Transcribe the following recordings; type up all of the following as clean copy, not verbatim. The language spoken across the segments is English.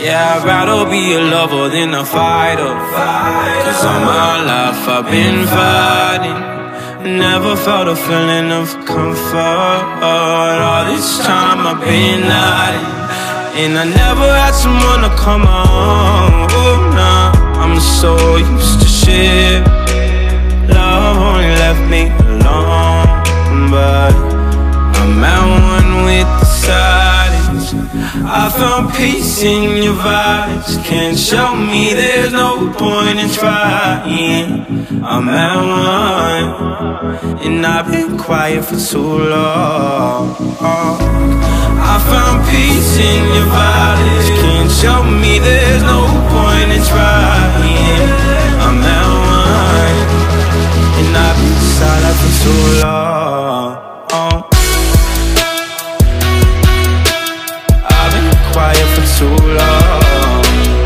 Yeah, I'd rather be a lover than a fighter. Cause all my life I've been fighting. Never felt a feeling of comfort. All this time I've been hiding, and I never had someone to come on. Oh, nah, I'm so used to shit. Love only left me alone, but I'm at one with the silence. I found peace in your vibes. Can't show me there's no point in trying. I'm at one, and I've been quiet for too long. I found peace in your vibes. Can't show me there's no point in trying. I'm at one, and I've been silent for too long. I've been quiet for too long.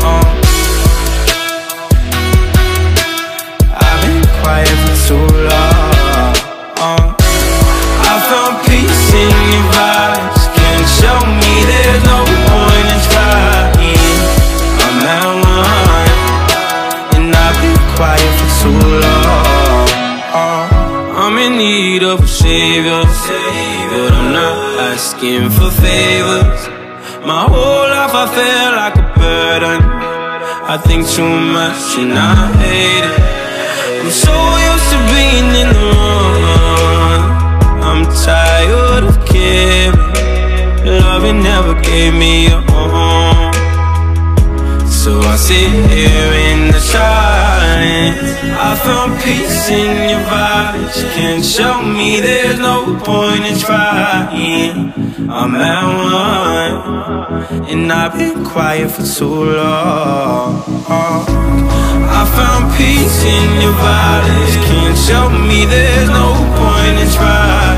I've been quiet for too long. I found peace in your vibes. Can't show me there's no point in trying. I'm at one, and I've been quiet for too long. I'm in need of a savior, but I'm not asking for favors. My whole life I feel like a burden. I think too much and I hate it. I'm so used to being in the wrong. I'm tired of caring. Loving never gave me a home. So I sit here in the silence. I found peace in your vibes. Can't show me there's no point in trying. I'm at one, and I've been quiet for too long. I found peace in your vibes. Can't show me there's no point in trying.